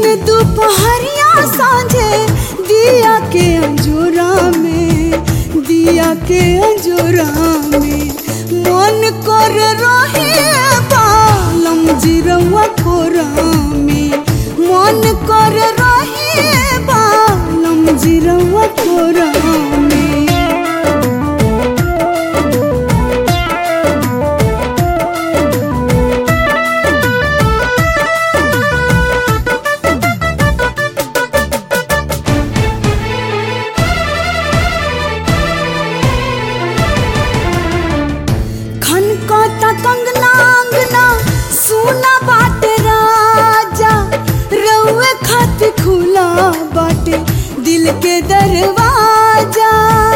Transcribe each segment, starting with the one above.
दोपहरिया साँझे दिया के अंजोरा में, दिया के अंजोरा में मन कर रहे बालम जिरवा कोरा में, मन कर रहे बालम जिरवा कोरा में। खनकता कंगना अंगना सुना बाटे राजा, रउए खातिर खुला बाटे दिल के दरवाजा।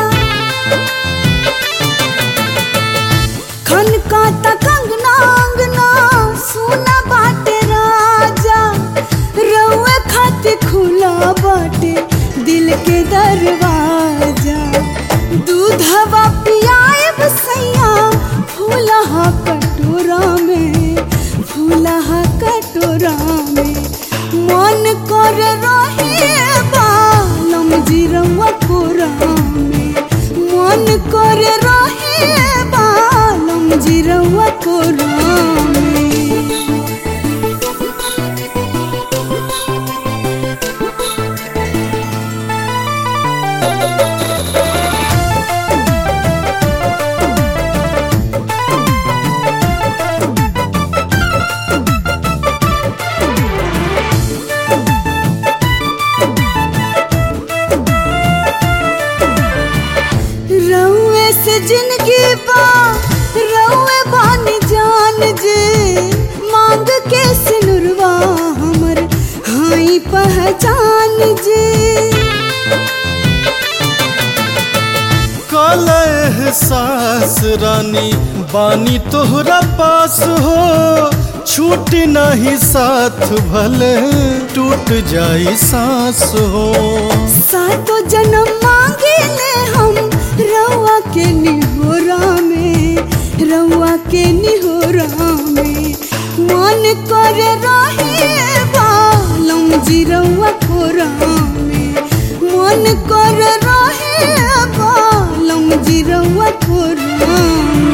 खनकता कंगना अंगना सुना बाटे राजा, रउए खातिर खुला बाटे दिल के दरवाजा। दूधवा पियाएब सैया फूलहा कटोरा में, फूलहा कटोरा में मन कर रहे बालम जिरवा कोरा में, मन कर रहे बालम जिरवा कोरा में। रउए से जिंदगी बा रउए बानी जान जे, मांग के सिनुरवा हमर हाई पहचान जे। कल एहसास रानी बानी तोहरा पास हो, छूट नहीं साथ भले टूट जाई सांस हो। सातो जन्म मांगे ले हम रउआ के निहोरा में, रउआ के निहोरा में मन कर रहे बालम जिरवा कोरा में, मन कर रहे बालम जिरवा कोरा में।